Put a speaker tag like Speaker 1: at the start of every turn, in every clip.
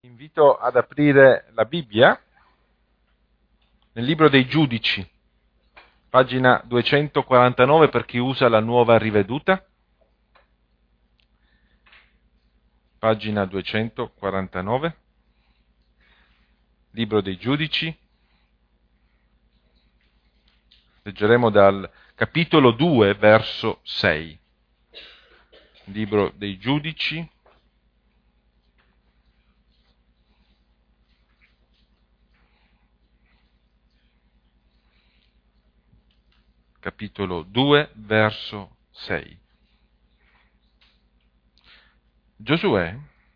Speaker 1: Invito ad aprire la Bibbia nel libro dei Giudici, pagina 249 per chi usa la nuova riveduta. Pagina 249, libro dei Giudici. Leggeremo dal capitolo 2, verso 6. Libro dei Giudici. Capitolo 2, verso 6. Giosuè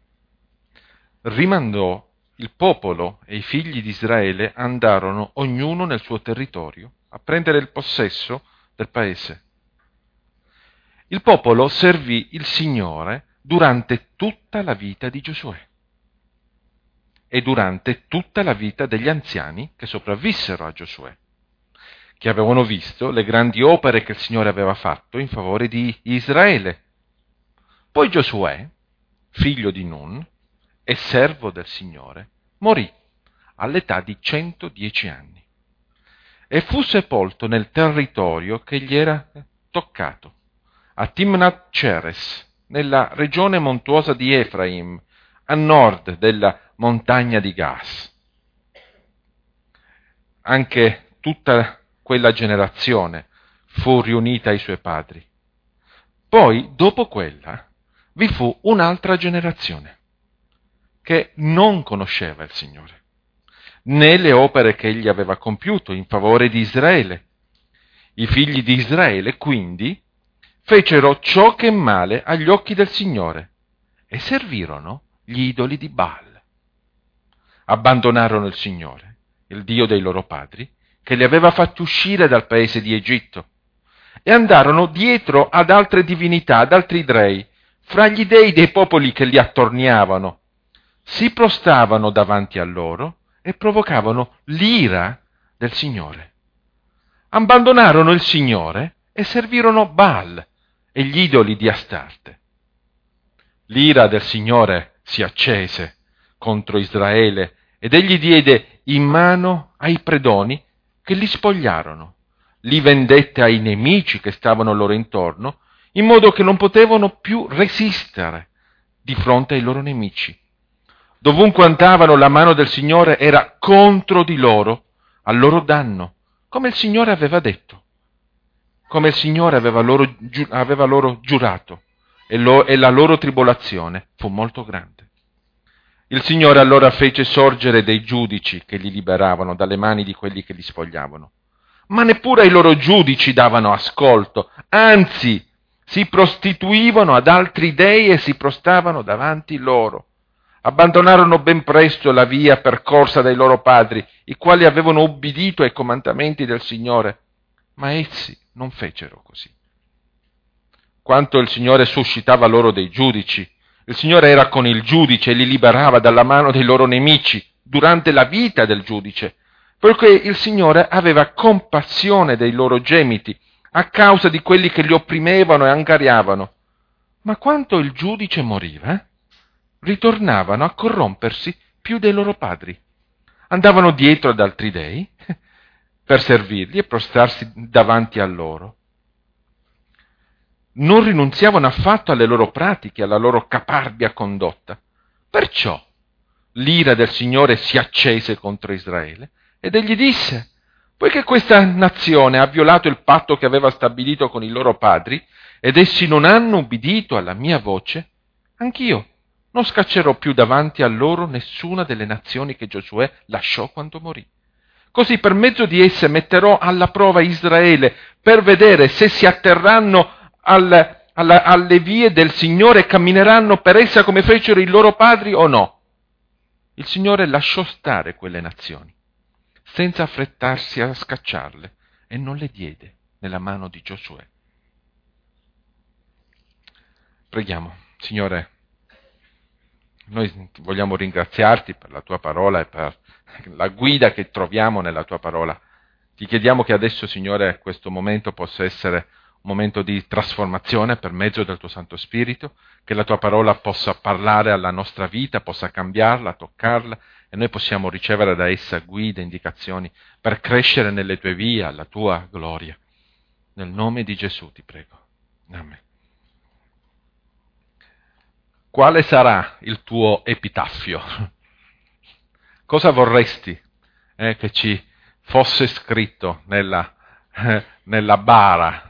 Speaker 1: rimandò il popolo e i figli di Israele andarono ognuno nel suo territorio a prendere il possesso del paese. Il popolo servì il Signore durante tutta la vita di Giosuè e durante tutta la vita degli anziani che sopravvissero a Giosuè, che avevano visto le grandi opere che il Signore aveva fatto in favore di Israele. Poi Giosuè, figlio di Nun e servo del Signore, morì all'età di 110 anni e fu sepolto nel territorio che gli era toccato, a Timnat Ceres, nella regione montuosa di Efraim, a nord della montagna di Gas. Anche tutta quella generazione fu riunita ai suoi padri. Poi, dopo quella, vi fu un'altra generazione che non conosceva il Signore, né le opere che egli aveva compiuto in favore di Israele. I figli di Israele, quindi, fecero ciò che è male agli occhi del Signore e servirono gli idoli di Baal. Abbandonarono il Signore, il Dio dei loro padri, che li aveva fatti uscire dal paese di Egitto, e andarono dietro ad altre divinità, ad altri dei, fra gli dei dei popoli che li attorniavano. Si prostavano davanti a loro e provocavano l'ira del Signore. Abbandonarono il Signore e servirono Baal e gli idoli di Astarte. L'ira del Signore si accese contro Israele ed egli diede in mano ai predoni che li spogliarono. Li vendette ai nemici che stavano loro intorno, in modo che non potevano più resistere di fronte ai loro nemici. Dovunque andavano, la mano del Signore era contro di loro, al loro danno, come il Signore aveva detto, come il Signore aveva loro giurato, e la loro tribolazione fu molto grande. Il Signore allora fece sorgere dei giudici che li liberavano dalle mani di quelli che li spogliavano. Ma neppure ai loro giudici davano ascolto, anzi, si prostituivano ad altri dei e si prostavano davanti loro. Abbandonarono ben presto la via percorsa dai loro padri, i quali avevano ubbidito ai comandamenti del Signore, ma essi non fecero così. Quanto il Signore suscitava loro dei giudici, il Signore era con il giudice e li liberava dalla mano dei loro nemici durante la vita del giudice, perché il Signore aveva compassione dei loro gemiti a causa di quelli che li opprimevano e angariavano. Ma quando il giudice moriva, ritornavano a corrompersi più dei loro padri. Andavano dietro ad altri dei per servirli e prostrarsi davanti a loro. Non rinunziavano affatto alle loro pratiche, alla loro caparbia condotta. Perciò l'ira del Signore si accese contro Israele ed egli disse: poiché questa nazione ha violato il patto che aveva stabilito con i loro padri ed essi non hanno ubbidito alla mia voce, anch'io non scaccerò più davanti a loro nessuna delle nazioni che Giosuè lasciò quando morì. Così per mezzo di esse metterò alla prova Israele per vedere se si atterranno alle vie del Signore e cammineranno per essa come fecero i loro padri o no. Il Signore lasciò stare quelle nazioni, senza affrettarsi a scacciarle, e non le diede nella mano di Giosuè. Preghiamo. Signore, noi vogliamo ringraziarti per la tua parola e per la guida che troviamo nella tua parola. Ti chiediamo che adesso, Signore, questo momento possa essere momento di trasformazione per mezzo del tuo Santo Spirito, che la tua parola possa parlare alla nostra vita, possa cambiarla, toccarla, e noi possiamo ricevere da essa guide, indicazioni per crescere nelle tue vie, alla tua gloria. Nel nome di Gesù ti prego. Amen. Quale sarà il tuo epitaffio? Cosa vorresti che ci fosse scritto nella bara,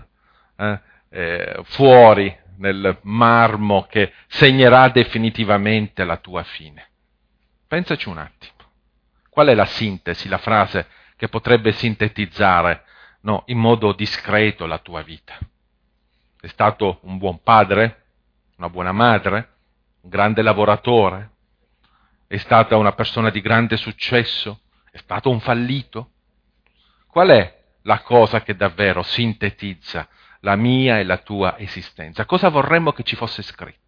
Speaker 1: fuori nel marmo che segnerà definitivamente la tua fine? Pensaci un attimo. Qual è la sintesi, la frase che potrebbe sintetizzare, no, in modo discreto la tua vita? È stato un buon padre? Una buona madre? Un grande lavoratore? È stata una persona di grande successo? È stato un fallito? Qual è la cosa che davvero sintetizza la mia e la tua esistenza? Cosa vorremmo che ci fosse scritto?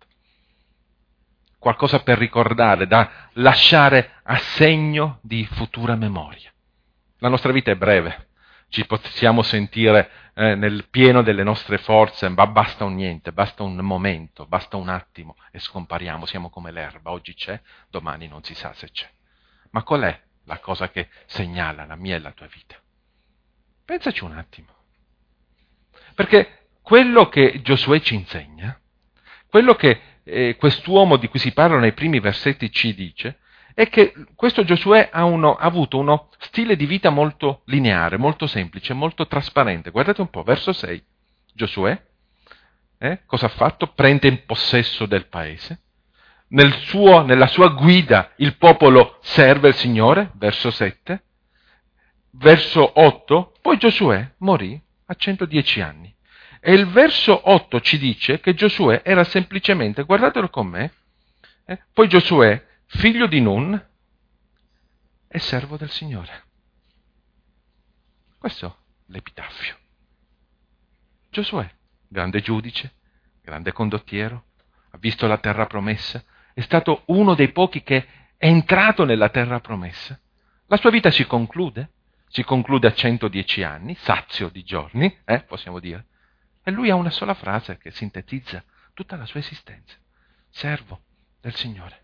Speaker 1: Qualcosa per ricordare, da lasciare a segno di futura memoria. La nostra vita è breve, ci possiamo sentire nel pieno delle nostre forze, ma basta un niente, basta un momento, basta un attimo e scompariamo, siamo come l'erba, oggi c'è, domani non si sa se c'è. Ma qual è la cosa che segnala la mia e la tua vita? Pensaci un attimo. Perché quello che Giosuè ci insegna, quello che quest'uomo di cui si parla nei primi versetti ci dice, è che questo Giosuè ha avuto uno stile di vita molto lineare, molto semplice, molto trasparente. Guardate un po', verso 6. Giosuè, cosa ha fatto? Prende in possesso del paese. Nella sua guida il popolo serve il Signore, verso 7. Verso 8, poi Giosuè morì a 110 anni. E il verso 8 ci dice che Giosuè era semplicemente, guardatelo con me, poi Giosuè, figlio di Nun e servo del Signore. Questo è l'epitaffio. Giosuè, grande giudice, grande condottiero, ha visto la terra promessa, è stato uno dei pochi che è entrato nella terra promessa. La sua vita si conclude a 110 anni, sazio di giorni, possiamo dire, e lui ha una sola frase che sintetizza tutta la sua esistenza: servo del Signore.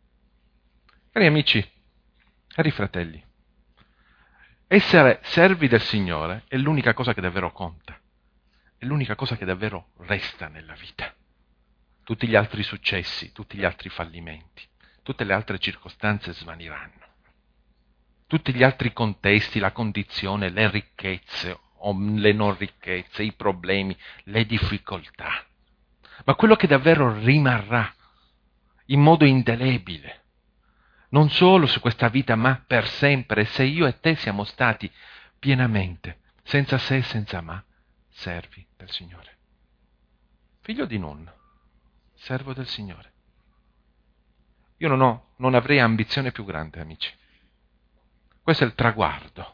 Speaker 1: Cari amici, cari fratelli, essere servi del Signore è l'unica cosa che davvero conta, è l'unica cosa che davvero resta nella vita. Tutti gli altri successi, tutti gli altri fallimenti, tutte le altre circostanze svaniranno. Tutti gli altri contesti, la condizione, le ricchezze o le non ricchezze, i problemi, le difficoltà. Ma quello che davvero rimarrà in modo indelebile, non solo su questa vita, ma per sempre, se io e te siamo stati pienamente, senza se e senza ma, servi del Signore. Figlio di Nun, servo del Signore. Io non avrei ambizione più grande, amici. Questo è il traguardo.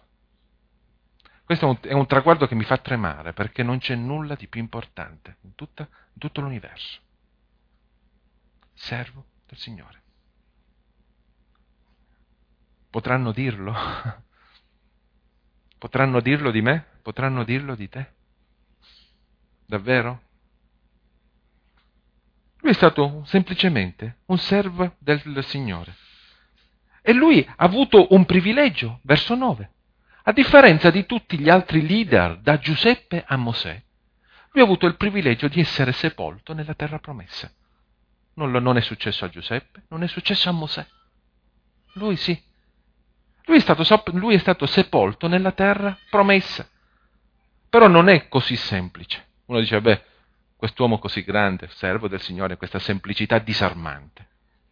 Speaker 1: Questo è un traguardo che mi fa tremare, perché non c'è nulla di più importante in tutto l'universo. Servo del Signore. Potranno dirlo? Potranno dirlo di me? Potranno dirlo di te? Davvero? Lui è stato semplicemente un servo del Signore. E lui ha avuto un privilegio, verso 9. A differenza di tutti gli altri leader, da Giuseppe a Mosè, lui ha avuto il privilegio di essere sepolto nella terra promessa. Non è successo a Giuseppe, non è successo a Mosè. Lui sì. Lui è stato sepolto nella terra promessa. Però non è così semplice. Uno dice, quest'uomo così grande, servo del Signore, questa semplicità disarmante.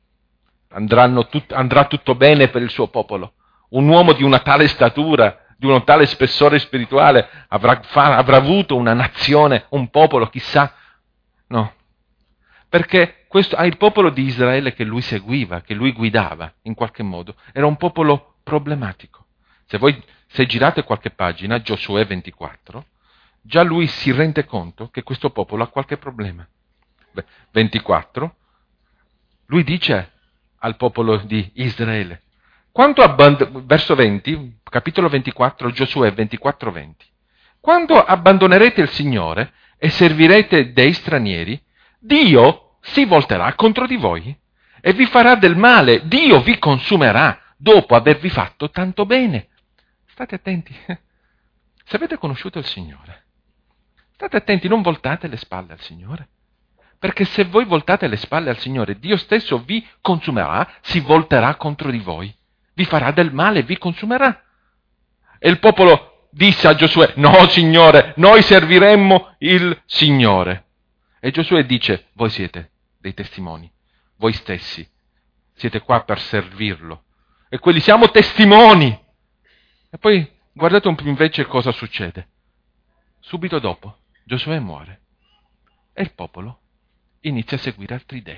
Speaker 1: Andrà tutto bene per il suo popolo. Un uomo di una tale statura, di un tale spessore spirituale, avrà avuto una nazione, un popolo, chissà. No. Perché il popolo di Israele che lui seguiva, che lui guidava in qualche modo, era un popolo problematico. Se girate qualche pagina, Giosuè 24, già lui si rende conto che questo popolo ha qualche problema. 24, lui dice al popolo di Israele, verso 20, capitolo 24, Giosuè 24:20, quando abbandonerete il Signore e servirete dei stranieri, Dio si volterà contro di voi e vi farà del male. Dio vi consumerà dopo avervi fatto tanto bene. State attenti. Se avete conosciuto il Signore, state attenti, non voltate le spalle al Signore. Perché se voi voltate le spalle al Signore, Dio stesso vi consumerà, si volterà contro di voi, vi farà del male, vi consumerà. E il popolo disse a Giosuè: no, Signore, noi serviremmo il Signore. E Giosuè dice: voi siete dei testimoni, voi stessi siete qua per servirlo. E quelli siamo testimoni. E poi guardate un po' invece cosa succede. Subito dopo Giosuè muore e il popolo inizia a seguire altri dei.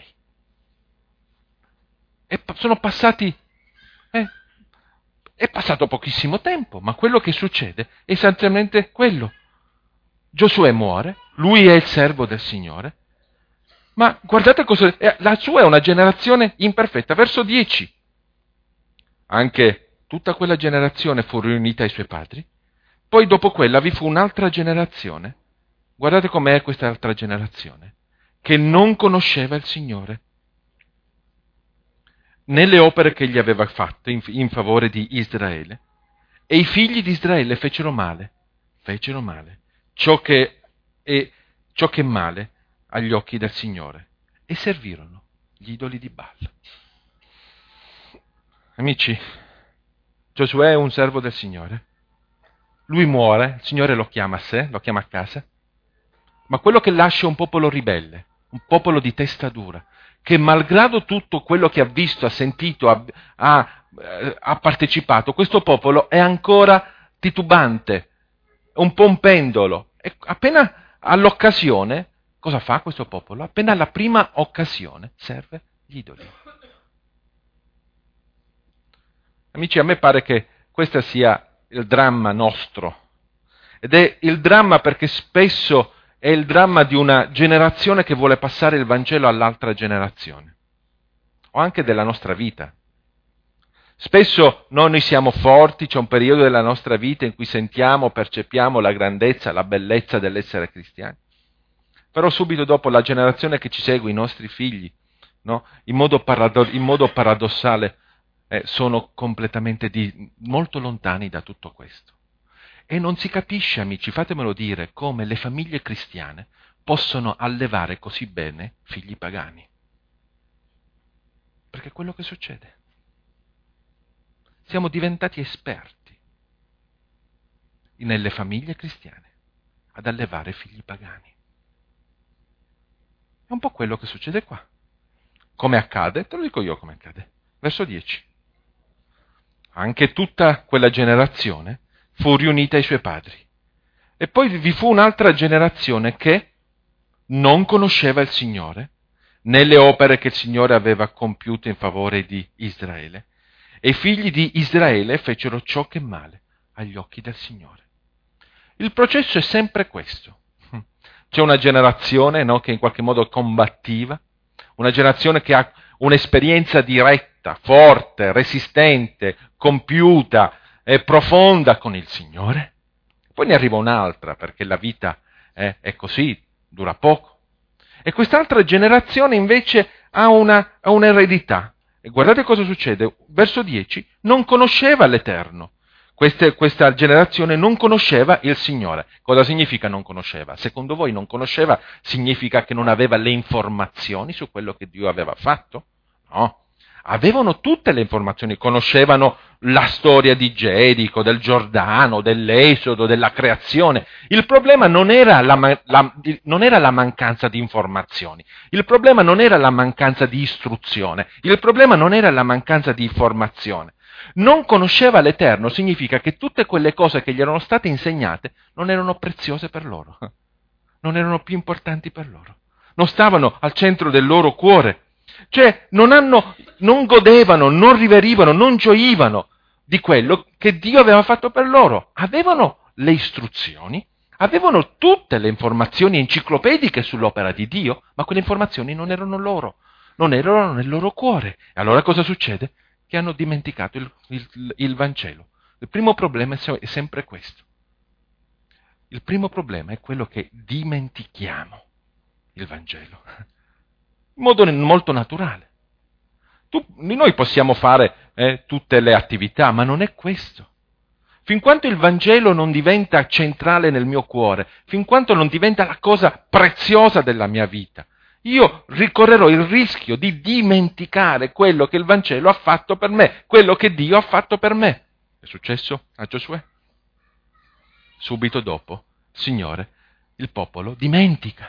Speaker 1: E sono passati, è passato pochissimo tempo, ma quello che succede è esattamente quello. Giosuè muore, lui è il servo del Signore, ma guardate cosa, la sua è una generazione imperfetta. Verso 10. Anche tutta quella generazione fu riunita ai suoi padri, poi dopo quella vi fu un'altra generazione. Guardate com'è questa altra generazione, che non conosceva il Signore, nelle opere che gli aveva fatte in favore di Israele. E i figli di Israele fecero male, ciò che è male agli occhi del Signore, e servirono gli idoli di Baal. Amici, Giosuè è un servo del Signore. Lui muore, il Signore lo chiama a sé, lo chiama a casa, ma quello che lascia è un popolo ribelle, un popolo di testa dura, che malgrado tutto quello che ha visto, ha sentito, ha partecipato, questo popolo è ancora titubante, un po' un pendolo. E appena all'occasione, cosa fa questo popolo? Appena alla prima occasione serve gli idoli. Amici, a me pare che questo sia il dramma nostro, ed è il dramma perché spesso è il dramma di una generazione che vuole passare il Vangelo all'altra generazione, o anche della nostra vita. Spesso noi siamo forti, c'è un periodo della nostra vita in cui sentiamo, percepiamo la grandezza, la bellezza dell'essere cristiani, però subito dopo la generazione che ci segue, i nostri figli, no? in modo paradossale, sono completamente molto lontani da tutto questo. E non si capisce, amici, fatemelo dire, come le famiglie cristiane possono allevare così bene figli pagani. Perché è quello che succede. Siamo diventati esperti nelle famiglie cristiane ad allevare figli pagani. È un po' quello che succede qua. Come accade? Te lo dico io come accade. Verso 10. Anche tutta quella generazione fu riunita ai suoi padri. E poi vi fu un'altra generazione che non conosceva il Signore, né le opere che il Signore aveva compiuto in favore di Israele. E i figli di Israele fecero ciò che è male agli occhi del Signore. Il processo è sempre questo. C'è una generazione, no, che in qualche modo è combattiva, una generazione che ha un'esperienza diretta, forte, resistente, compiuta e profonda con il Signore. Poi ne arriva un'altra, perché la vita è così, dura poco. E quest'altra generazione invece ha un'eredità. E guardate cosa succede. Verso 10, non conosceva l'Eterno. Questa generazione non conosceva il Signore. Cosa significa non conosceva? Secondo voi non conosceva significa che non aveva le informazioni su quello che Dio aveva fatto? No. Avevano tutte le informazioni, conoscevano la storia di Gerico, del Giordano, dell'Esodo, della creazione. Il problema non era la mancanza di informazioni, il problema non era la mancanza di istruzione, il problema non era la mancanza di informazione. Non conosceva l'Eterno significa che tutte quelle cose che gli erano state insegnate non erano preziose per loro, non erano più importanti per loro, non stavano al centro del loro cuore. Cioè non godevano, non riverivano, non gioivano di quello che Dio aveva fatto per loro. Avevano le istruzioni, avevano tutte le informazioni enciclopediche sull'opera di Dio, ma quelle informazioni non erano loro, non erano nel loro cuore. E allora cosa succede? Che hanno dimenticato il Vangelo. Il primo problema è sempre questo. Il primo problema è quello che dimentichiamo il Vangelo, in modo molto naturale. Noi possiamo fare tutte le attività, ma non è questo. Fin quanto il Vangelo non diventa centrale nel mio cuore, fin quanto non diventa la cosa preziosa della mia vita, io ricorrerò il rischio di dimenticare quello che il Vangelo ha fatto per me, quello che Dio ha fatto per me. È successo a Giosuè. Subito dopo, Signore, il popolo dimentica.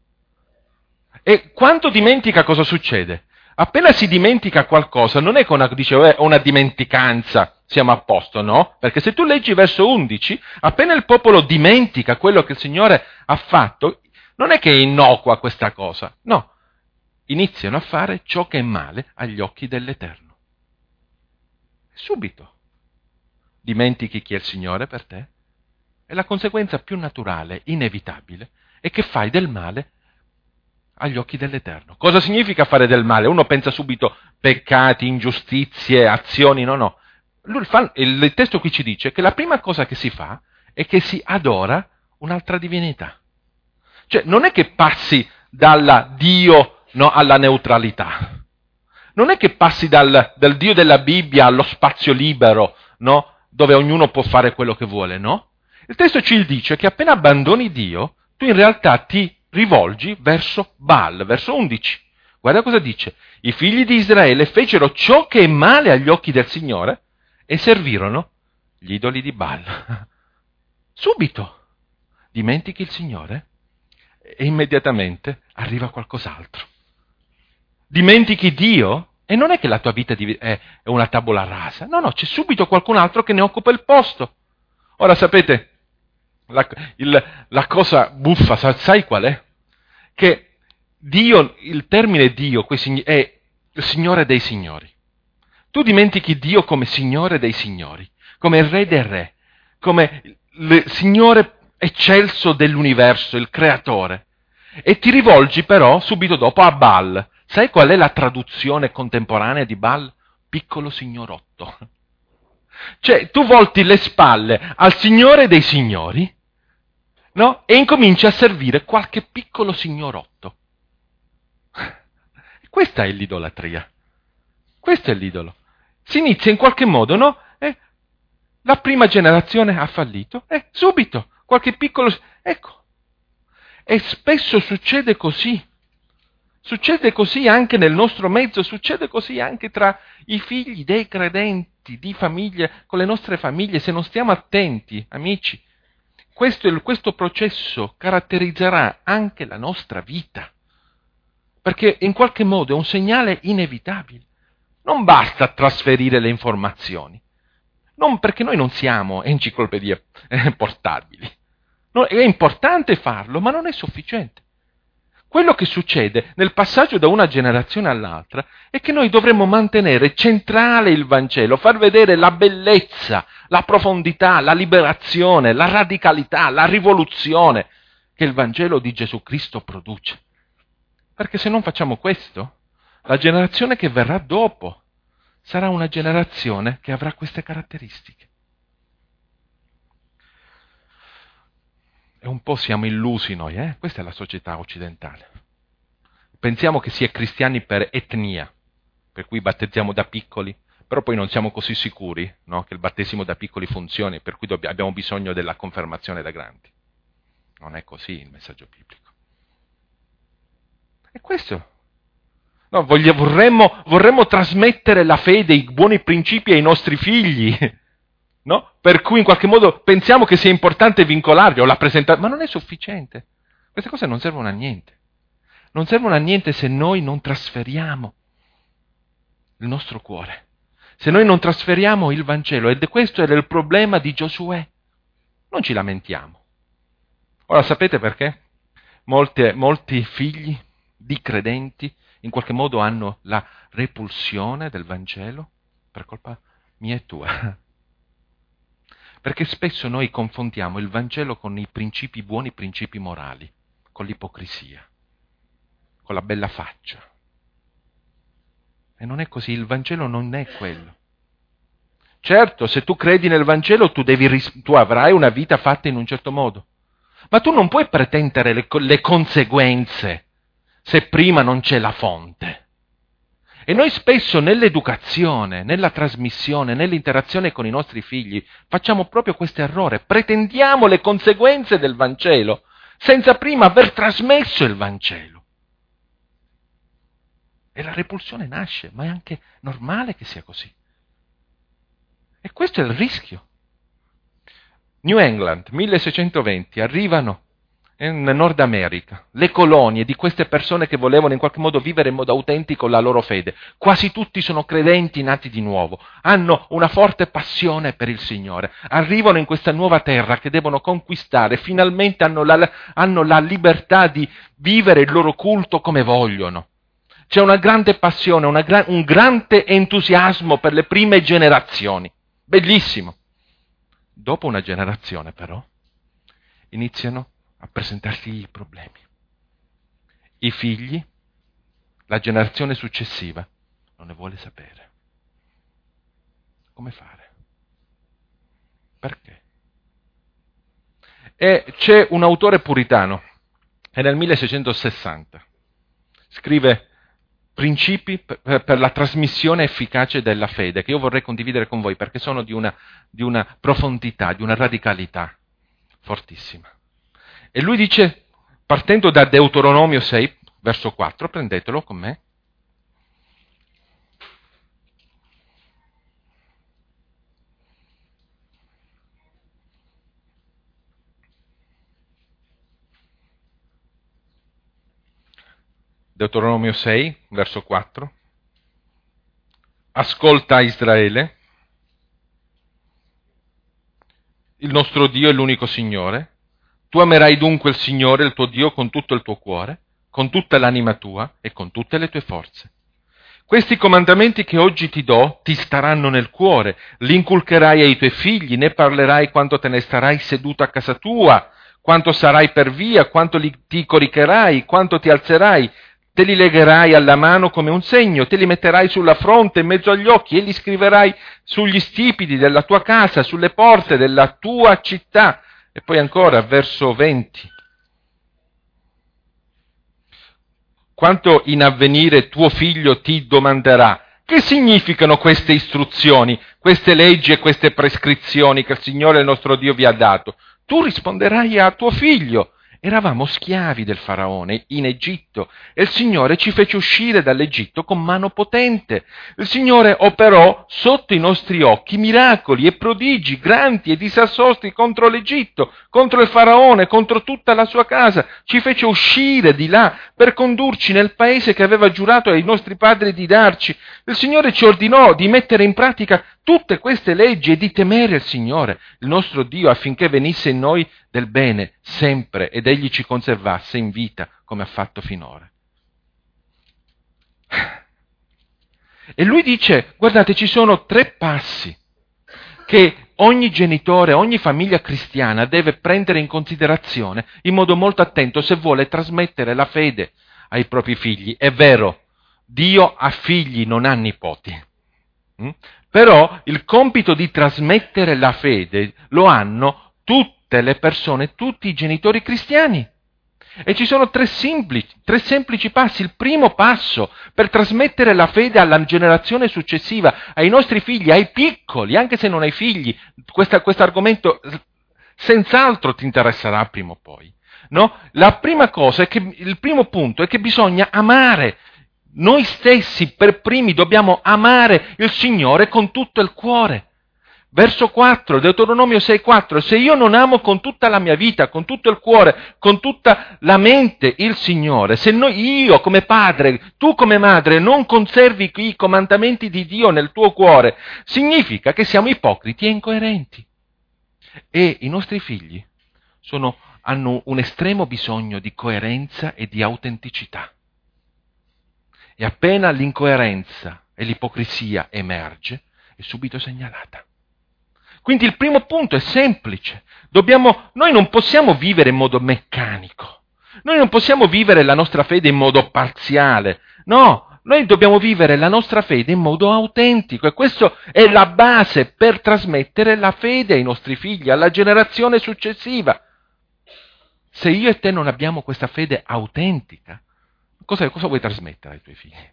Speaker 1: E quando dimentica cosa succede? Appena si dimentica qualcosa, non è che dice una dimenticanza, siamo a posto, no? Perché se tu leggi verso 11, appena il popolo dimentica quello che il Signore ha fatto, non è che è innocua questa cosa, no. Iniziano a fare ciò che è male agli occhi dell'Eterno. Subito. Dimentichi chi è il Signore per te? E la conseguenza più naturale, inevitabile, è che fai del male agli occhi dell'Eterno. Cosa significa fare del male? Uno pensa subito peccati, ingiustizie, azioni, no. Il testo qui ci dice che la prima cosa che si fa è che si adora un'altra divinità. Cioè, non è che passi dalla Dio alla neutralità. Non è che passi dal Dio della Bibbia allo spazio libero, no? Dove ognuno può fare quello che vuole, no? Il testo ci dice che appena abbandoni Dio, tu in realtà ti rivolgi verso Baal, verso 11. Guarda cosa dice. I figli di Israele fecero ciò che è male agli occhi del Signore e servirono gli idoli di Baal. Subito dimentichi il Signore e immediatamente arriva qualcos'altro. Dimentichi Dio e non è che la tua vita è una tabula rasa. No, c'è subito qualcun altro che ne occupa il posto. Ora sapete, la cosa buffa, sai qual è? Che Dio, il termine Dio è il Signore dei Signori. Tu dimentichi Dio come Signore dei Signori, come il Re dei Re, come il Signore eccelso dell'universo, il Creatore, e ti rivolgi però subito dopo a Baal. Sai qual è la traduzione contemporanea di Baal? Piccolo signorotto. Cioè, tu volti le spalle al Signore dei Signori, no? E incominci a servire qualche piccolo signorotto. Questa è l'idolatria. Questo è l'idolo. Si inizia in qualche modo, no? La prima generazione ha fallito. Subito, qualche piccolo... Ecco. E spesso succede così. Succede così anche nel nostro mezzo, succede così anche tra i figli dei credenti, di famiglie, con le nostre famiglie, se non stiamo attenti, amici. Questo processo caratterizzerà anche la nostra vita, perché in qualche modo è un segnale inevitabile. Non basta trasferire le informazioni, perché noi non siamo enciclopedie portabili. No, è importante farlo, ma non è sufficiente. Quello che succede nel passaggio da una generazione all'altra è che noi dovremmo mantenere centrale il Vangelo, far vedere la bellezza, la profondità, la liberazione, la radicalità, la rivoluzione che il Vangelo di Gesù Cristo produce. Perché se non facciamo questo, la generazione che verrà dopo sarà una generazione che avrà queste caratteristiche. E un po' siamo illusi noi, Questa è la società occidentale. Pensiamo che si è cristiani per etnia, per cui battezziamo da piccoli, però poi non siamo così sicuri, no, che il battesimo da piccoli funzioni, per cui abbiamo bisogno della confermazione da grandi. Non è così il messaggio biblico. E questo. No, vorremmo trasmettere la fede, i buoni principi ai nostri figli, no? Per cui in qualche modo pensiamo che sia importante vincolarli o la presentazione, ma non è sufficiente. Queste cose non servono a niente. Non servono a niente se noi non trasferiamo il nostro cuore, se noi non trasferiamo il Vangelo, ed questo era il problema di Giosuè. Non ci lamentiamo. Ora sapete perché? Molti figli di credenti in qualche modo hanno la repulsione del Vangelo per colpa mia e tua. Perché spesso noi confondiamo il Vangelo con i buoni principi morali, con l'ipocrisia, con la bella faccia. E non è così, il Vangelo non è quello. Certo, se tu credi nel Vangelo tu avrai una vita fatta in un certo modo, Ma tu non puoi pretendere le conseguenze se prima non c'è la fonte. E noi spesso nell'educazione, nella trasmissione, nell'interazione con i nostri figli facciamo proprio questo errore. Pretendiamo le conseguenze del Vangelo senza prima aver trasmesso il Vangelo. E la repulsione nasce, ma è anche normale che sia così. E questo è il rischio. New England, 1620, arrivano in Nord America, le colonie di queste persone che volevano in qualche modo vivere in modo autentico la loro fede. Quasi tutti sono credenti nati di nuovo, hanno una forte passione per il Signore, arrivano in questa nuova terra che devono conquistare, finalmente hanno la libertà di vivere il loro culto come vogliono. C'è una grande passione, un grande entusiasmo per le prime generazioni. Bellissimo. Dopo una generazione, però, iniziano a presentarsi i problemi. I figli, la generazione successiva, non ne vuole sapere. Come fare? Perché? E c'è un autore puritano, è nel 1660, scrive principi per la trasmissione efficace della fede, che io vorrei condividere con voi, perché sono di una profondità, di una radicalità fortissima. E lui dice, partendo da Deuteronomio 6, verso 4, prendetelo con me. Deuteronomio 6, verso 4. Ascolta Israele, il nostro Dio è l'unico Signore. Tu amerai dunque il Signore, il tuo Dio, con tutto il tuo cuore, con tutta l'anima tua e con tutte le tue forze. Questi comandamenti che oggi ti do ti staranno nel cuore, li inculcherai ai tuoi figli, ne parlerai quando te ne starai seduto a casa tua, quanto sarai per via, quanto ti coricherai, quanto ti alzerai, te li legherai alla mano come un segno, te li metterai sulla fronte in mezzo agli occhi e li scriverai sugli stipiti della tua casa, sulle porte della tua città. E poi ancora, verso 20. Quanto in avvenire tuo figlio ti domanderà, che significano queste istruzioni, queste leggi e queste prescrizioni che il Signore il nostro Dio vi ha dato? Tu risponderai a tuo figlio. Eravamo schiavi del Faraone in Egitto e il Signore ci fece uscire dall'Egitto con mano potente. Il Signore operò sotto i nostri occhi miracoli e prodigi grandi e disastrosi contro l'Egitto, contro il Faraone, contro tutta la sua casa. Ci fece uscire di là per condurci nel paese che aveva giurato ai nostri padri di darci. Il Signore ci ordinò di mettere in pratica tutte queste leggi e di temere il Signore, il nostro Dio, affinché venisse in noi del bene sempre ed egli ci conservasse in vita come ha fatto finora. E lui dice, guardate, ci sono 3 passi che ogni genitore, ogni famiglia cristiana deve prendere in considerazione in modo molto attento se vuole trasmettere la fede ai propri figli. È vero, Dio ha figli, non ha nipoti. Però il compito di trasmettere la fede lo hanno tutte le persone, tutti i genitori cristiani. E ci sono 3 semplici passi. Il primo passo per trasmettere la fede alla generazione successiva, ai nostri figli, ai piccoli, anche se non hai figli, questo argomento senz'altro ti interesserà prima o poi. No? La prima cosa il primo punto è che bisogna amare. Noi stessi per primi dobbiamo amare il Signore con tutto il cuore. Verso 4, Deuteronomio 6,4, se io non amo con tutta la mia vita, con tutto il cuore, con tutta la mente il Signore, se io come padre, tu come madre non conservi i comandamenti di Dio nel tuo cuore, significa che siamo ipocriti e incoerenti. E i nostri figli hanno un estremo bisogno di coerenza e di autenticità. E appena l'incoerenza e l'ipocrisia emerge, è subito segnalata. Quindi il primo punto è semplice. Noi non possiamo vivere in modo meccanico. Noi non possiamo vivere la nostra fede in modo parziale. No, noi dobbiamo vivere la nostra fede in modo autentico. E questa è la base per trasmettere la fede ai nostri figli, alla generazione successiva. se io e te non abbiamo questa fede autentica, cosa vuoi trasmettere ai tuoi figli?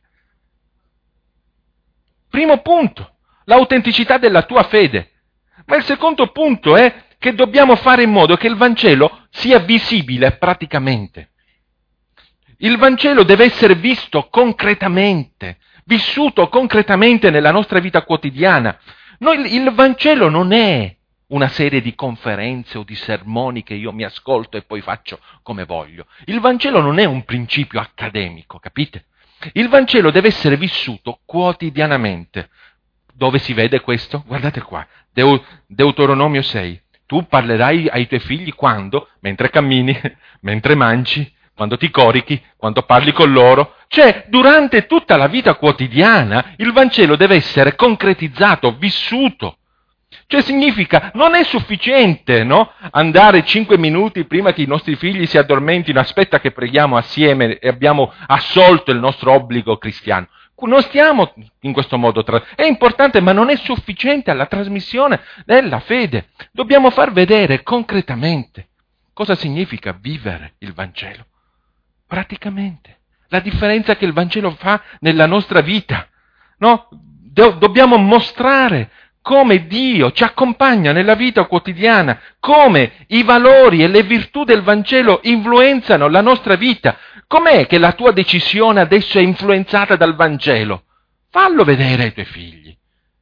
Speaker 1: Primo punto, l'autenticità della tua fede. Ma il secondo punto è che dobbiamo fare in modo che il Vangelo sia visibile praticamente. Il Vangelo deve essere visto concretamente, vissuto concretamente nella nostra vita quotidiana. Il Vangelo non è una serie di conferenze o di sermoni che io mi ascolto e poi faccio come voglio. Il Vangelo non è un principio accademico, capite? Il Vangelo deve essere vissuto quotidianamente. Dove si vede questo? Guardate qua, Deuteronomio 6. Tu parlerai ai tuoi figli quando? Mentre cammini, mentre mangi, quando ti corichi, quando parli con loro. Cioè, durante tutta la vita quotidiana, il Vangelo deve essere concretizzato, vissuto. Cioè significa, non è sufficiente, no? Andare 5 minuti prima che i nostri figli si addormentino, aspetta che preghiamo assieme e abbiamo assolto il nostro obbligo cristiano. Non stiamo in questo modo, è importante ma non è sufficiente alla trasmissione della fede. Dobbiamo far vedere concretamente cosa significa vivere il Vangelo, praticamente. La differenza che il Vangelo fa nella nostra vita, no? Dobbiamo mostrare come Dio ci accompagna nella vita quotidiana, come i valori e le virtù del Vangelo influenzano la nostra vita. Com'è che la tua decisione adesso è influenzata dal Vangelo? Fallo vedere ai tuoi figli.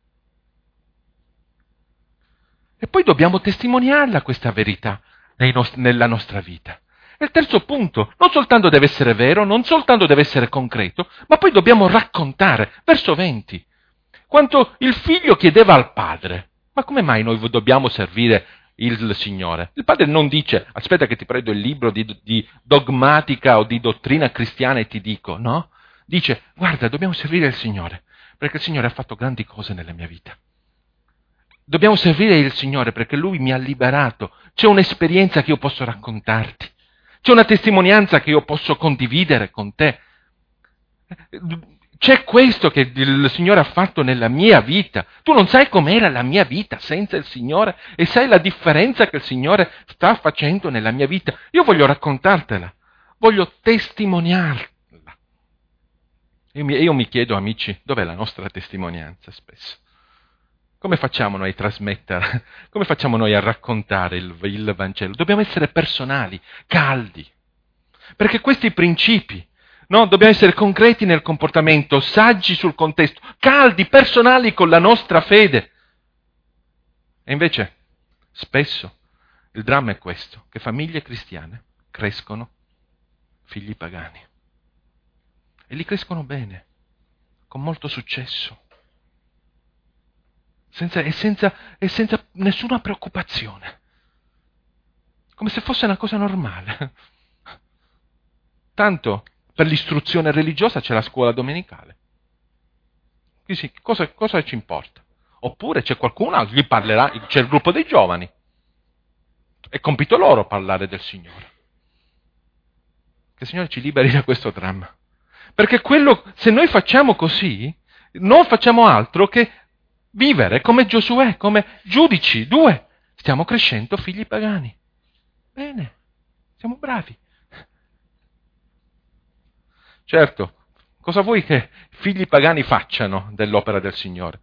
Speaker 1: E poi dobbiamo testimoniarla questa verità nella nostra vita. E il terzo punto, non soltanto deve essere vero, non soltanto deve essere concreto, ma poi dobbiamo raccontare. Verso 20. Quanto il figlio chiedeva al padre, ma come mai noi dobbiamo servire il Signore? Il padre non dice, aspetta che ti prendo il libro di dogmatica o di dottrina cristiana e ti dico, no? Dice, guarda, dobbiamo servire il Signore, perché il Signore ha fatto grandi cose nella mia vita. Dobbiamo servire il Signore perché Lui mi ha liberato. C'è un'esperienza che io posso raccontarti. C'è una testimonianza che io posso condividere con te. C'è questo che il Signore ha fatto nella mia vita. Tu non sai com'era la mia vita senza il Signore e sai la differenza che il Signore sta facendo nella mia vita. Io voglio raccontartela, voglio testimoniarla. Io mi chiedo, amici, dov'è la nostra testimonianza spesso? Come facciamo noi a trasmettere? Come facciamo noi a raccontare il Vangelo? Dobbiamo essere personali, caldi, perché questi principi, no? Dobbiamo essere concreti nel comportamento, saggi sul contesto, caldi, personali con la nostra fede. E invece, spesso, il dramma è questo, che famiglie cristiane crescono figli pagani. E li crescono bene, con molto successo, senza nessuna preoccupazione, come se fosse una cosa normale. Tanto per l'istruzione religiosa c'è la scuola domenicale. Quindi cosa ci importa? Oppure c'è qualcuno, gli parlerà, c'è il gruppo dei giovani. È compito loro parlare del Signore. Che il Signore ci liberi da questo dramma. Perché se noi facciamo così, non facciamo altro che vivere come Giosuè, come giudici, 2. Stiamo crescendo figli pagani. Bene, siamo bravi. Certo, cosa vuoi che figli pagani facciano dell'opera del Signore?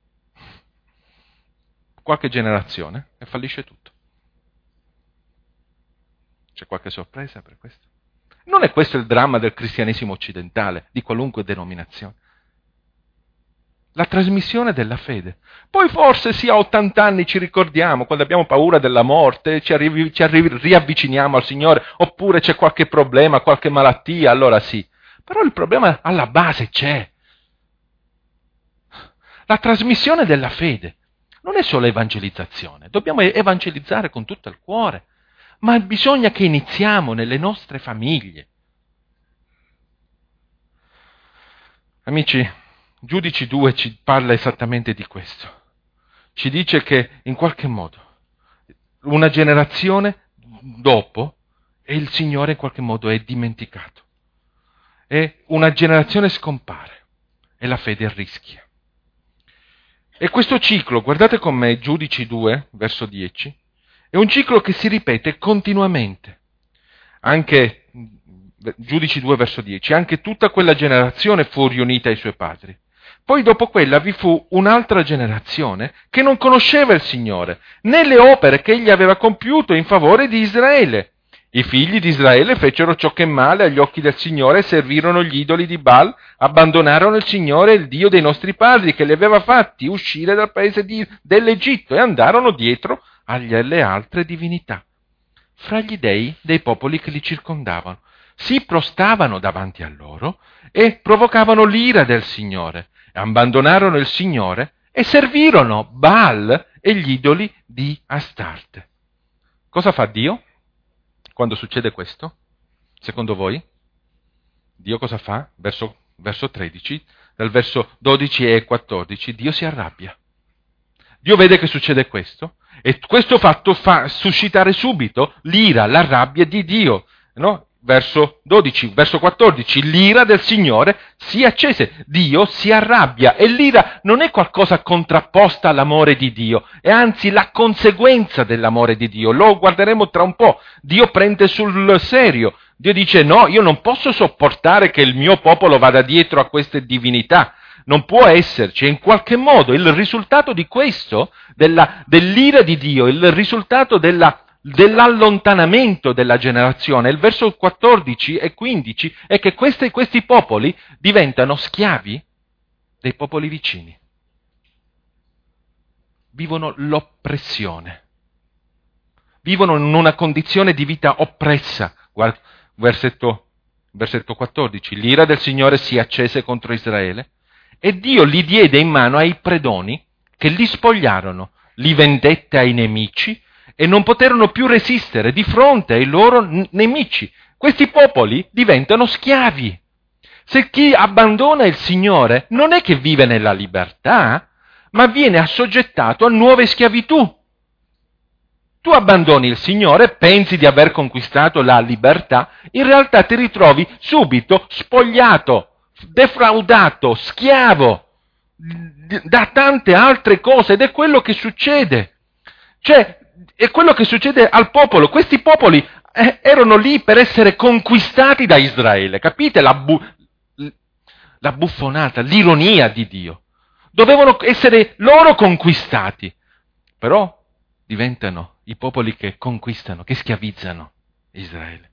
Speaker 1: Qualche generazione e fallisce tutto. C'è qualche sorpresa per questo? Non è questo il dramma del cristianesimo occidentale, di qualunque denominazione. La trasmissione della fede. Poi forse sì, a 80 anni ci ricordiamo, quando abbiamo paura della morte, ci riavviciniamo al Signore, oppure c'è qualche problema, qualche malattia, allora sì. Però il problema alla base c'è. La trasmissione della fede non è solo evangelizzazione, dobbiamo evangelizzare con tutto il cuore, ma bisogna che iniziamo nelle nostre famiglie. Amici, Giudici 2 ci parla esattamente di questo. Ci dice che in qualche modo una generazione dopo e il Signore in qualche modo è dimenticato. E una generazione scompare e la fede rischia. E questo ciclo, guardate con me Giudici 2, verso 10, è un ciclo che si ripete continuamente. anche, Giudici 2 verso 10, anche tutta quella generazione fu riunita ai suoi padri. Poi dopo quella vi fu un'altra generazione che non conosceva il Signore, né le opere che egli aveva compiuto in favore di Israele. I figli di Israele fecero ciò che è male agli occhi del Signore e servirono gli idoli di Baal, abbandonarono il Signore, il Dio dei nostri padri, che li aveva fatti uscire dal paese dell'Egitto, e andarono dietro alle altre divinità, fra gli dei dei popoli che li circondavano. Si prostavano davanti a loro e provocavano l'ira del Signore. Abbandonarono il Signore e servirono Baal e gli idoli di Astarte. Cosa fa Dio quando succede questo? Secondo voi? Dio cosa fa? Verso 13, dal verso 12 e 14, Dio si arrabbia. Dio vede che succede questo e questo fatto fa suscitare subito l'ira, la rabbia di Dio, no? Verso 12, verso 14, l'ira del Signore si accese, Dio si arrabbia e l'ira non è qualcosa contrapposta all'amore di Dio, è anzi la conseguenza dell'amore di Dio, lo guarderemo tra un po', Dio prende sul serio, Dio dice no, io non posso sopportare che il mio popolo vada dietro a queste divinità, non può esserci, e in qualche modo il risultato di questo, dell'ira di Dio, il risultato dell'allontanamento della generazione, il verso 14 e 15 è che questi popoli diventano schiavi dei popoli vicini. Vivono l'oppressione. Vivono in una condizione di vita oppressa. Guarda, versetto 14. L'ira del Signore si accese contro Israele e Dio li diede in mano ai predoni che li spogliarono, li vendette ai nemici e non poterono più resistere di fronte ai loro nemici. Questi popoli diventano schiavi. Se chi abbandona il Signore non è che vive nella libertà, ma viene assoggettato a nuove schiavitù. Tu abbandoni il Signore, pensi di aver conquistato la libertà, in realtà ti ritrovi subito spogliato, defraudato, schiavo da tante altre cose, ed è quello che succede. Cioè, è quello che succede al popolo. Questi popoli erano lì per essere conquistati da Israele, capite la buffonata, l'ironia di Dio. Dovevano essere loro conquistati, però diventano i popoli che conquistano, che schiavizzano Israele.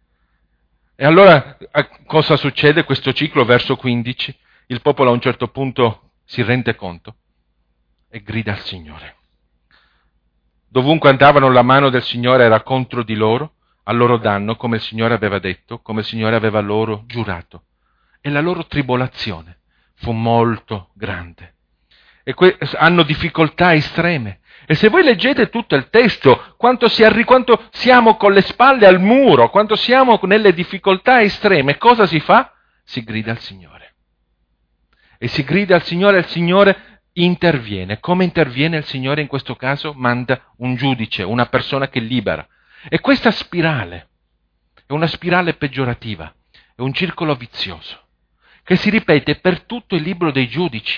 Speaker 1: E allora cosa succede? Questo ciclo, verso 15, il popolo a un certo punto si rende conto e grida al Signore. Dovunque andavano la mano del Signore era contro di loro, a loro danno, come il Signore aveva detto, come il Signore aveva loro giurato. E la loro tribolazione fu molto grande. E hanno difficoltà estreme. E se voi leggete tutto il testo, quanto siamo con le spalle al muro, quanto siamo nelle difficoltà estreme, cosa si fa? Si grida al Signore. E si grida al Signore e il Signore interviene. Come interviene il Signore in questo caso? Manda un giudice, una persona che libera. E questa spirale è una spirale peggiorativa, è un circolo vizioso, che si ripete per tutto il libro dei giudici.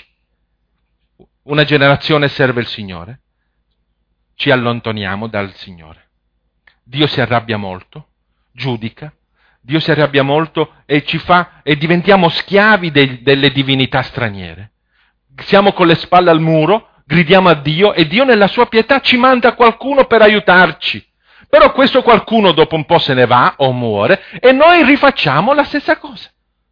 Speaker 1: Una generazione serve il Signore, ci allontaniamo dal Signore. Dio si arrabbia molto, giudica, Dio si arrabbia molto e diventiamo schiavi delle divinità straniere. Siamo con le spalle al muro, gridiamo a Dio e Dio nella sua pietà ci manda qualcuno per aiutarci. Però questo qualcuno dopo un po' se ne va o muore e noi rifacciamo la stessa cosa.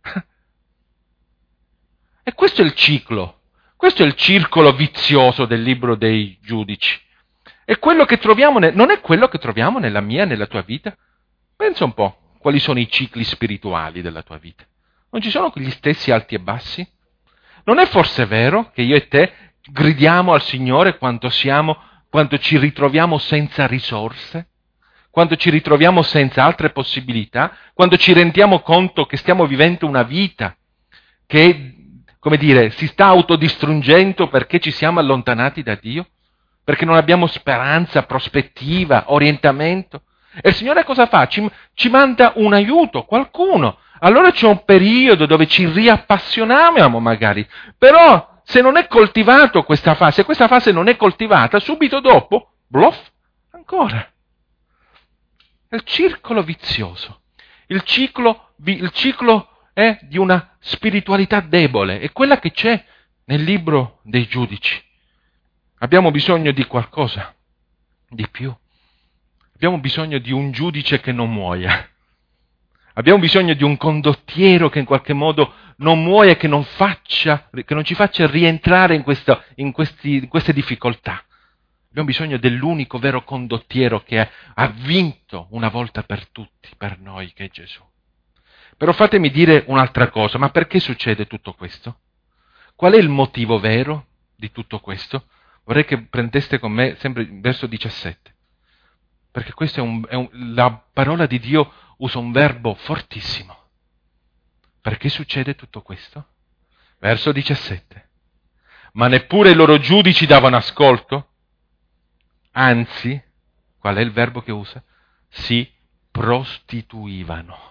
Speaker 1: E questo è il ciclo, questo è il circolo vizioso del libro dei giudici. E quello che troviamo non è quello che troviamo nella mia e nella tua vita? Pensa un po', quali sono i cicli spirituali della tua vita? Non ci sono gli stessi alti e bassi? Non è forse vero che io e te gridiamo al Signore quando ci ritroviamo senza risorse? Quando ci ritroviamo senza altre possibilità? Quando ci rendiamo conto che stiamo vivendo una vita che, come dire, si sta autodistruggendo perché ci siamo allontanati da Dio? Perché non abbiamo speranza, prospettiva, orientamento? E il Signore cosa fa? Ci manda un aiuto, qualcuno. Allora c'è un periodo dove ci riappassioniamo magari, però se non è coltivato questa fase non è coltivata, subito dopo, bluff, ancora. È il circolo vizioso. Il ciclo è di una spiritualità debole, è quella che c'è nel libro dei giudici. Abbiamo bisogno di qualcosa di più. Abbiamo bisogno di un giudice che non muoia. Abbiamo bisogno di un condottiero che in qualche modo non muoia, che non ci faccia rientrare in queste difficoltà. Abbiamo bisogno dell'unico vero condottiero che ha vinto una volta per tutti, per noi, che è Gesù. Però fatemi dire un'altra cosa, ma perché succede tutto questo? Qual è il motivo vero di tutto questo? Vorrei che prendeste con me sempre il verso 17. Perché questo la parola di Dio usa un verbo fortissimo. Perché succede tutto questo? Verso 17. Ma neppure i loro giudici davano ascolto? Anzi, qual è il verbo che usa? Si prostituivano.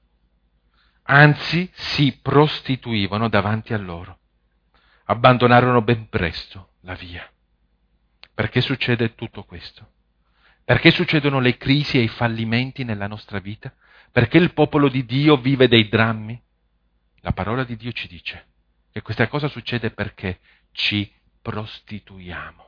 Speaker 1: Anzi, si prostituivano davanti a loro. Abbandonarono ben presto la via. Perché succede tutto questo? Perché succedono le crisi e i fallimenti nella nostra vita? Perché il popolo di Dio vive dei drammi? La parola di Dio ci dice che questa cosa succede perché ci prostituiamo.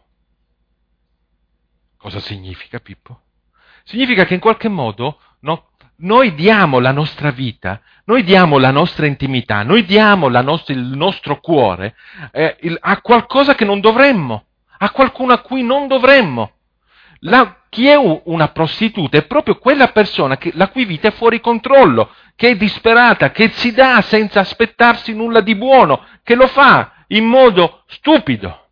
Speaker 1: Cosa significa, Pippo? Significa che in qualche modo noi diamo la nostra vita, noi diamo la nostra intimità, noi diamo il nostro cuore a qualcosa che non dovremmo, a qualcuno a cui non dovremmo. Chi è una prostituta è proprio quella persona la cui vita è fuori controllo, che è disperata, che si dà senza aspettarsi nulla di buono, che lo fa in modo stupido.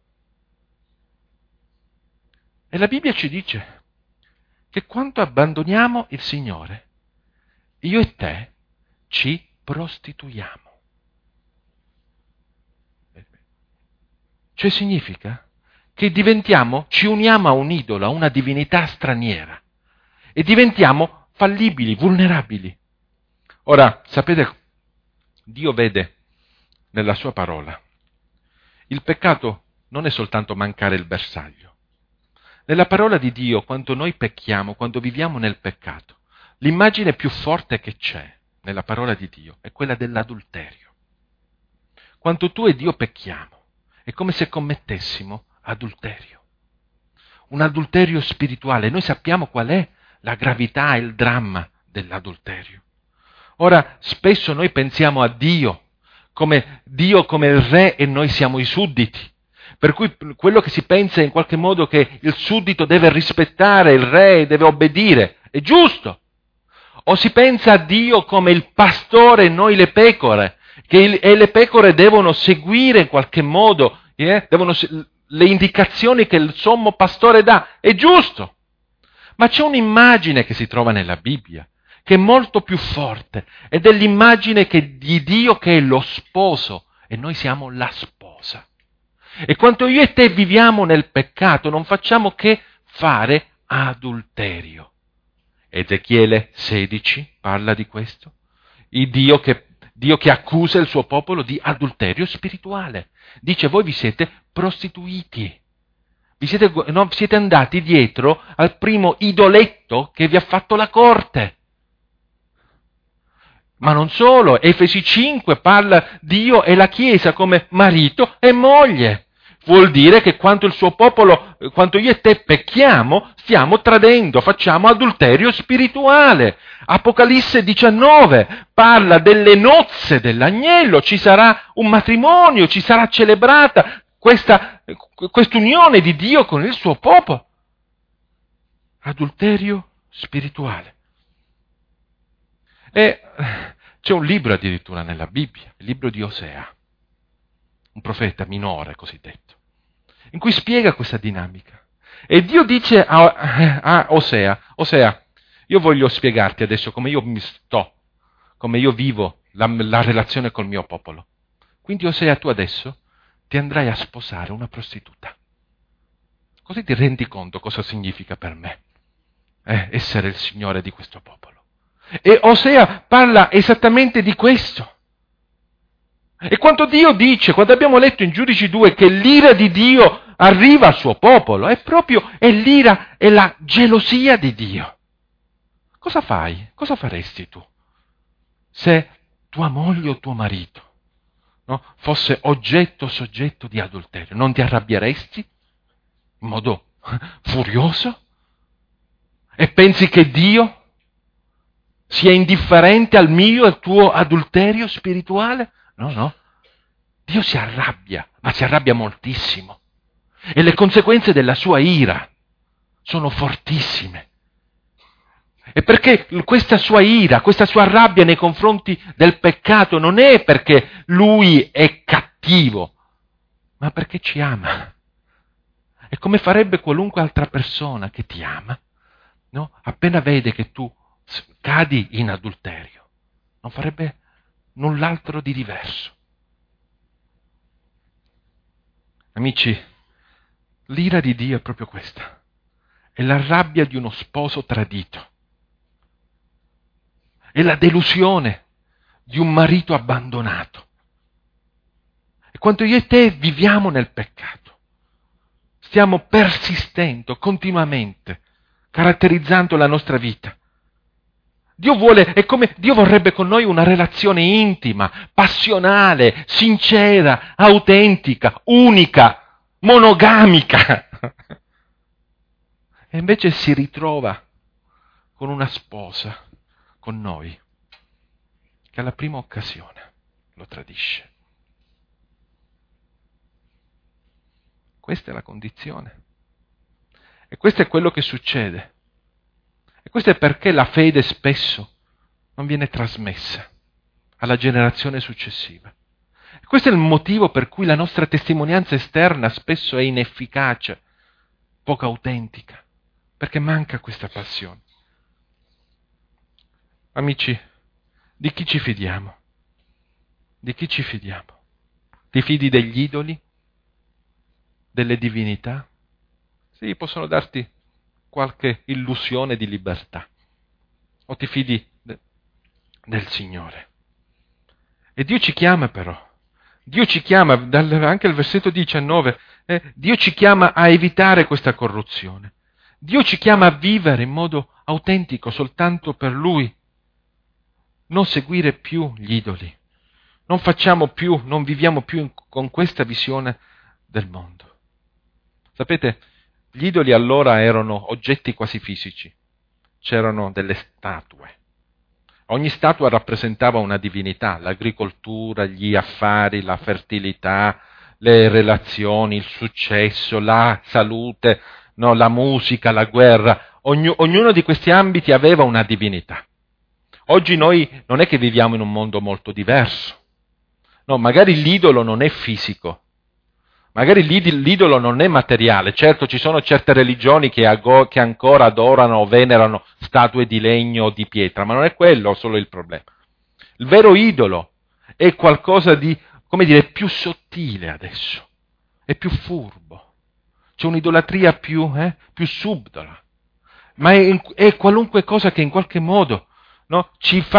Speaker 1: E la Bibbia ci dice che quando abbandoniamo il Signore, io e te ci prostituiamo. Cioè significa che ci uniamo a un idolo, a una divinità straniera e diventiamo fallibili, vulnerabili. Ora, sapete, Dio vede nella sua parola. Il peccato non è soltanto mancare il bersaglio. Nella parola di Dio, quando noi pecchiamo, quando viviamo nel peccato, l'immagine più forte che c'è nella parola di Dio è quella dell'adulterio. Quando tu ed io pecchiamo, è come se commettessimo adulterio. Un adulterio spirituale. Noi sappiamo qual è la gravità e il dramma dell'adulterio. Ora, spesso noi pensiamo a Dio come il re e noi siamo i sudditi. Per cui quello che si pensa è in qualche modo che il suddito deve rispettare il re, deve obbedire. È giusto. O si pensa a Dio come il pastore e noi le pecore, e le pecore devono seguire in qualche modo le indicazioni che il sommo pastore dà. È giusto. Ma c'è un'immagine che si trova nella Bibbia, che è molto più forte, ed è l'immagine di Dio che è lo sposo, e noi siamo la sposa. E quando io e te viviamo nel peccato, non facciamo che fare adulterio. Ezechiele 16 parla di questo. Il Dio che accusa il suo popolo di adulterio spirituale. Dice: voi vi siete prostituiti. Siete andati dietro al primo idoletto che vi ha fatto la corte. Ma non solo, Efesi 5 parla Dio e la Chiesa come marito e moglie. Vuol dire che quando il suo popolo, quando io e te pecchiamo, stiamo tradendo, facciamo adulterio spirituale. Apocalisse 19 parla delle nozze dell'agnello, ci sarà un matrimonio, ci sarà celebrata quest'unione di Dio con il suo popolo. Adulterio spirituale. E c'è un libro addirittura nella Bibbia, il libro di Osea, un profeta minore cosiddetto, in cui spiega questa dinamica. E Dio dice a Osea, io voglio spiegarti adesso come io come io vivo la relazione col mio popolo. Quindi Osea, tu adesso ti andrai a sposare una prostituta. Così ti rendi conto cosa significa per me essere il Signore di questo popolo. E Osea parla esattamente di questo. E quando Dio dice, quando abbiamo letto in Giudici 2 che l'ira di Dio arriva al suo popolo, è l'ira e la gelosia di Dio. Cosa fai? Cosa faresti tu se tua moglie o tuo marito, no, fosse oggetto o soggetto di adulterio? Non ti arrabbieresti in modo furioso? E pensi che Dio sia indifferente al mio e al tuo adulterio spirituale? No, no. Dio si arrabbia, ma si arrabbia moltissimo. E le conseguenze della sua ira sono fortissime. E perché questa sua ira, questa sua rabbia nei confronti del peccato non è perché lui è cattivo, ma perché ci ama. E come farebbe qualunque altra persona che ti ama, no? Appena vede che tu cadi in adulterio, non farebbe null'altro di diverso. Amici, l'ira di Dio è proprio questa. È la rabbia di uno sposo tradito. È la delusione di un marito abbandonato. E quando io e te viviamo nel peccato, stiamo persistendo continuamente, caratterizzando la nostra vita. Dio vorrebbe con noi una relazione intima, passionale, sincera, autentica, unica, monogamica. E invece si ritrova con una sposa, con noi, che alla prima occasione lo tradisce. Questa è la condizione. E questo è quello che succede. E questo è perché la fede spesso non viene trasmessa alla generazione successiva. E questo è il motivo per cui la nostra testimonianza esterna spesso è inefficace, poco autentica, perché manca questa passione. Amici, di chi ci fidiamo? Di chi ci fidiamo? Ti fidi degli idoli? Delle divinità? Sì, possono darti qualche illusione di libertà. O ti fidi del Signore? E Dio ci chiama però. Dio ci chiama, anche il versetto 19, Dio ci chiama a evitare questa corruzione. Dio ci chiama a vivere in modo autentico soltanto per Lui. Non seguire più gli idoli. Non viviamo più con questa visione del mondo. Sapete, gli idoli allora erano oggetti quasi fisici. C'erano delle statue. Ogni statua rappresentava una divinità, l'agricoltura, gli affari, la fertilità, le relazioni, il successo, la salute, no, la musica, la guerra. Ognuno di questi ambiti aveva una divinità. Oggi noi non è che viviamo in un mondo molto diverso. No, magari l'idolo non è fisico, magari l'idolo non è materiale. Certo, ci sono certe religioni che ancora adorano o venerano statue di legno o di pietra, ma non è quello solo il problema. Il vero idolo è qualcosa di, come dire, più sottile adesso, è più furbo. C'è un'idolatria più subdola, ma è qualunque cosa che in qualche modo, no,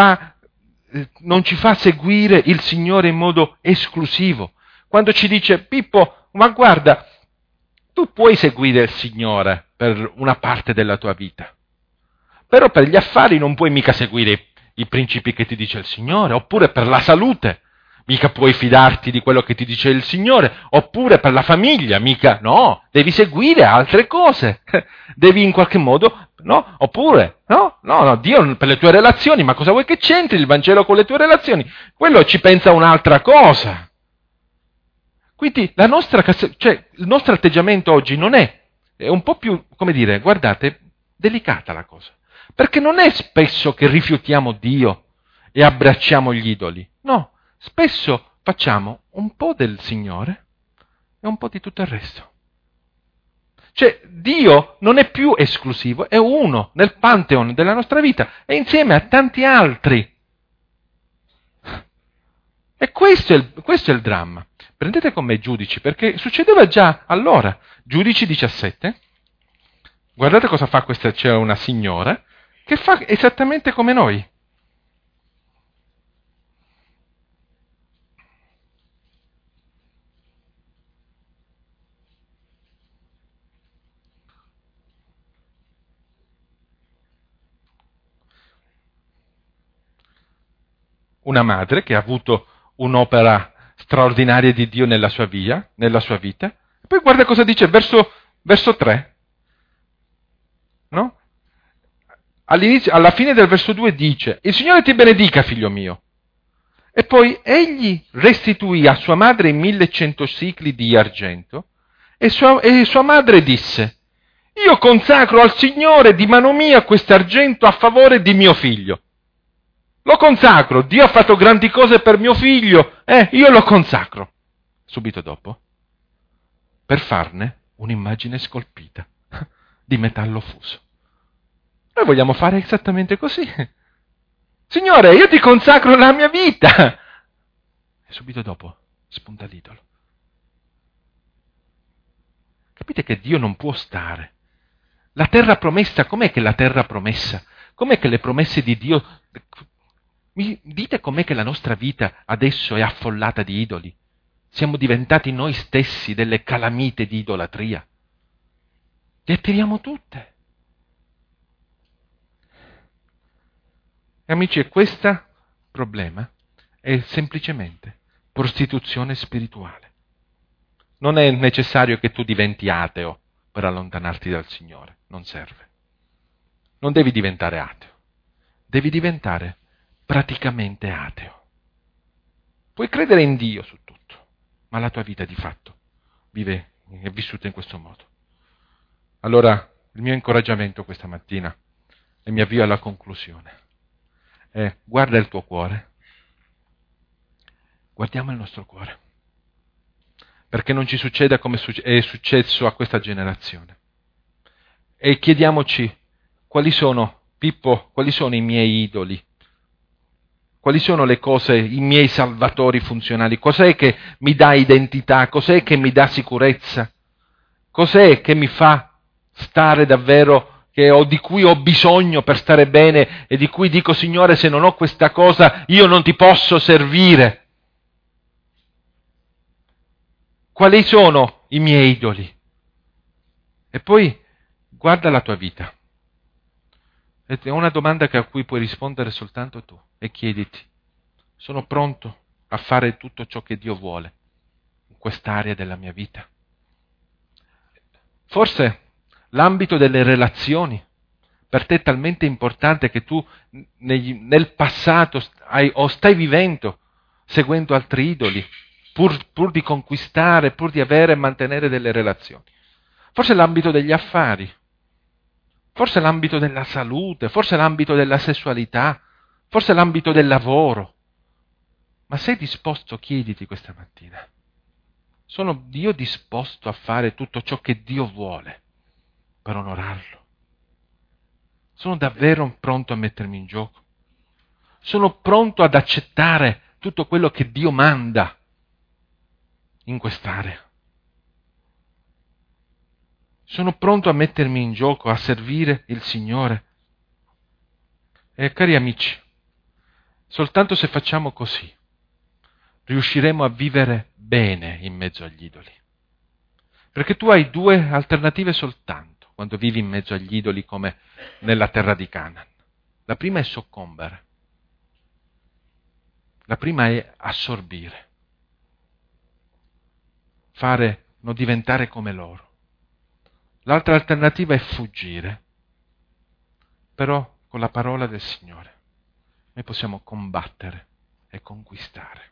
Speaker 1: non ci fa seguire il Signore in modo esclusivo. Quando ci dice, Pippo, ma guarda, tu puoi seguire il Signore per una parte della tua vita, però per gli affari non puoi mica seguire i principi che ti dice il Signore, oppure per la salute, mica puoi fidarti di quello che ti dice il Signore, oppure per la famiglia, mica, no, devi seguire altre cose, devi in qualche modo, no, oppure, no, Dio per le tue relazioni, ma cosa vuoi che c'entri il Vangelo con le tue relazioni? Quello ci pensa un'altra cosa. Quindi il nostro atteggiamento oggi non è un po' più, come dire, guardate, delicata la cosa. Perché non è spesso che rifiutiamo Dio e abbracciamo gli idoli. No, spesso facciamo un po' del Signore e un po' di tutto il resto. Cioè, Dio non è più esclusivo, è uno nel pantheon della nostra vita e insieme a tanti altri. E questo è il dramma. Prendete con me Giudici, perché succedeva già allora. Giudici 17. Guardate cosa fa questa, c'è una signora che fa esattamente come noi. una madre che ha avuto un'opera straordinaria di Dio nella sua vita. E poi guarda cosa dice verso 3. No? Alla fine del verso 2 dice: il Signore ti benedica, figlio mio. E poi egli restituì a sua madre 1100 sicli di argento e sua madre disse: io consacro al Signore di mano mia quest'argento a favore di mio figlio. Lo consacro, Dio ha fatto grandi cose per mio figlio, io lo consacro. Subito dopo, per farne un'immagine scolpita di metallo fuso. Noi vogliamo fare esattamente così. Signore, io ti consacro la mia vita. E subito dopo spunta l'idolo. Capite che Dio non può stare. La terra promessa, com'è che la terra promessa? Com'è che le promesse di Dio... Dite com'è che la nostra vita adesso è affollata di idoli? Siamo diventati noi stessi delle calamite di idolatria. Le attiriamo tutte. E amici, questo problema è semplicemente prostituzione spirituale. Non è necessario che tu diventi ateo per allontanarti dal Signore, non serve. Non devi diventare ateo, devi diventare praticamente ateo. Puoi credere in Dio su tutto, ma la tua vita di fatto è vissuta in questo modo. Allora, il mio incoraggiamento questa mattina, e mi avvio alla conclusione, è: guarda il tuo cuore, guardiamo il nostro cuore, perché non ci succeda come è successo a questa generazione. E chiediamoci quali sono i miei idoli, quali sono le cose, i miei salvatori funzionali, cos'è che mi dà identità, cos'è che mi dà sicurezza, cos'è che mi fa stare davvero, di cui ho bisogno per stare bene e di cui dico: Signore, se non ho questa cosa io non ti posso servire. Quali sono i miei idoli? E poi guarda la tua vita. È una domanda a cui puoi rispondere soltanto tu, e chiediti: sono pronto a fare tutto ciò che Dio vuole in quest'area della mia vita? Forse l'ambito delle relazioni per te è talmente importante che tu nel passato stai vivendo seguendo altri idoli pur di conquistare, pur di avere e mantenere delle relazioni. Forse l'ambito degli affari, forse l'ambito della salute, forse l'ambito della sessualità, forse l'ambito del lavoro. Ma sei disposto, chiediti questa mattina: sono io disposto a fare tutto ciò che Dio vuole per onorarlo? Sono davvero pronto a mettermi in gioco? Sono pronto ad accettare tutto quello che Dio manda in quest'area? Sono pronto a mettermi in gioco, a servire il Signore? E cari amici, soltanto se facciamo così riusciremo a vivere bene in mezzo agli idoli. Perché tu hai due alternative soltanto quando vivi in mezzo agli idoli come nella terra di Canaan. La prima è soccombere. La prima è assorbire. Non diventare come loro. L'altra alternativa è fuggire. Però con la parola del Signore noi possiamo combattere e conquistare.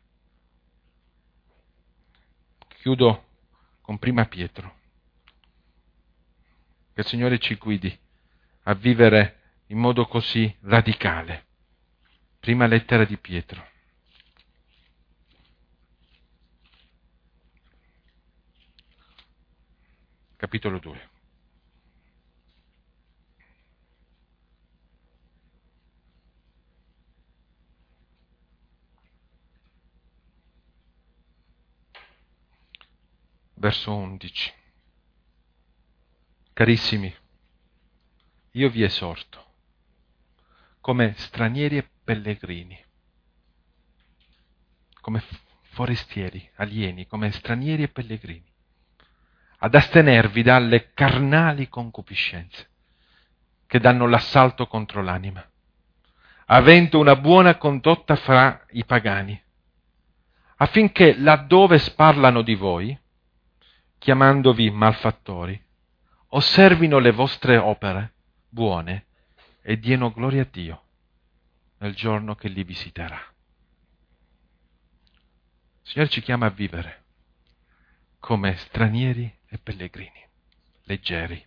Speaker 1: Chiudo con Prima Pietro. Che il Signore ci guidi a vivere in modo così radicale. Prima lettera di Pietro. Capitolo 2. Verso 11. Carissimi, io vi esorto, come stranieri e pellegrini, come forestieri, alieni, come stranieri e pellegrini, ad astenervi dalle carnali concupiscenze che danno l'assalto contro l'anima, avendo una buona condotta fra i pagani, affinché laddove sparlano di voi, chiamandovi malfattori, osservino le vostre opere buone e diano gloria a Dio nel giorno che li visiterà. Il Signore ci chiama a vivere come stranieri e pellegrini, leggeri,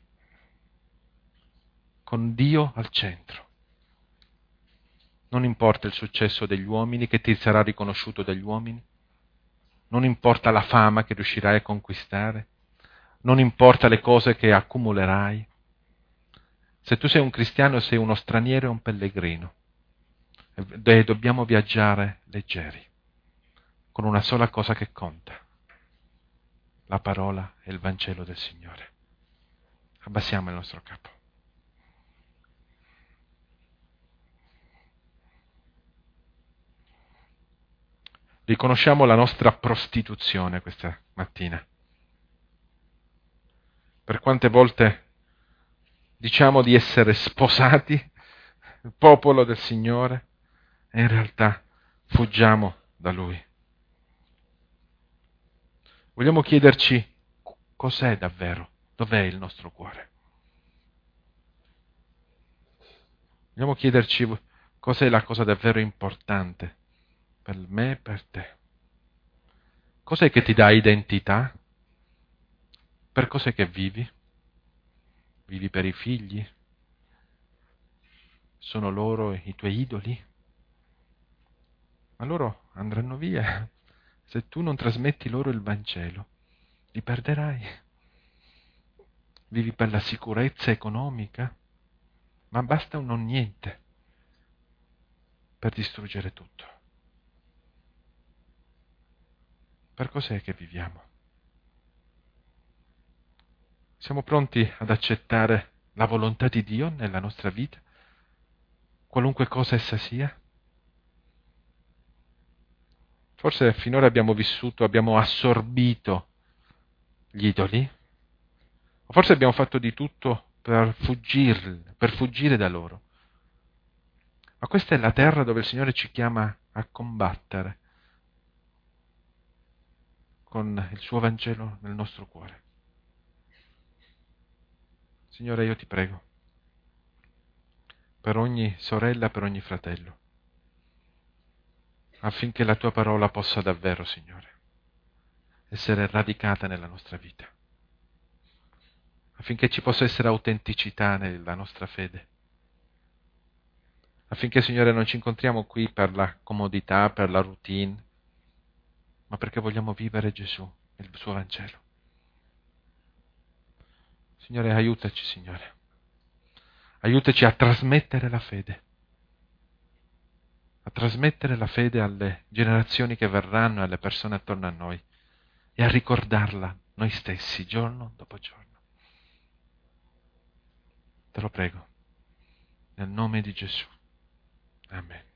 Speaker 1: con Dio al centro. Non importa il successo degli uomini, che ti sarà riconosciuto dagli uomini, non importa la fama che riuscirai a conquistare, non importa le cose che accumulerai. Se tu sei un cristiano, sei uno straniero e un pellegrino. E dobbiamo viaggiare leggeri, con una sola cosa che conta: la parola e il Vangelo del Signore. Abbassiamo il nostro capo. Riconosciamo la nostra prostituzione questa mattina. Per quante volte diciamo di essere sposati, il popolo del Signore, e in realtà fuggiamo da Lui. Vogliamo chiederci cos'è davvero, dov'è il nostro cuore. Vogliamo chiederci cos'è la cosa davvero importante per me e per te. Cos'è che ti dà identità? Per cos'è che vivi? Vivi per i figli? Sono loro i tuoi idoli? Ma loro andranno via. Se tu non trasmetti loro il Vangelo, li perderai. Vivi per la sicurezza economica? Ma basta un non niente per distruggere tutto. Per cos'è che viviamo? Siamo pronti ad accettare la volontà di Dio nella nostra vita, qualunque cosa essa sia? Forse finora abbiamo vissuto, abbiamo assorbito gli idoli, o forse abbiamo fatto di tutto per fuggire da loro. Ma questa è la terra dove il Signore ci chiama a combattere con il suo Vangelo nel nostro cuore. Signore, io ti prego, per ogni sorella, per ogni fratello, affinché la tua parola possa davvero, Signore, essere radicata nella nostra vita, affinché ci possa essere autenticità nella nostra fede, affinché, Signore, non ci incontriamo qui per la comodità, per la routine, ma perché vogliamo vivere Gesù, il suo Vangelo. Signore, aiutaci, Signore. Aiutaci a trasmettere la fede, alle generazioni che verranno e alle persone attorno a noi, e a ricordarla noi stessi giorno dopo giorno. Te lo prego, nel nome di Gesù. Amen.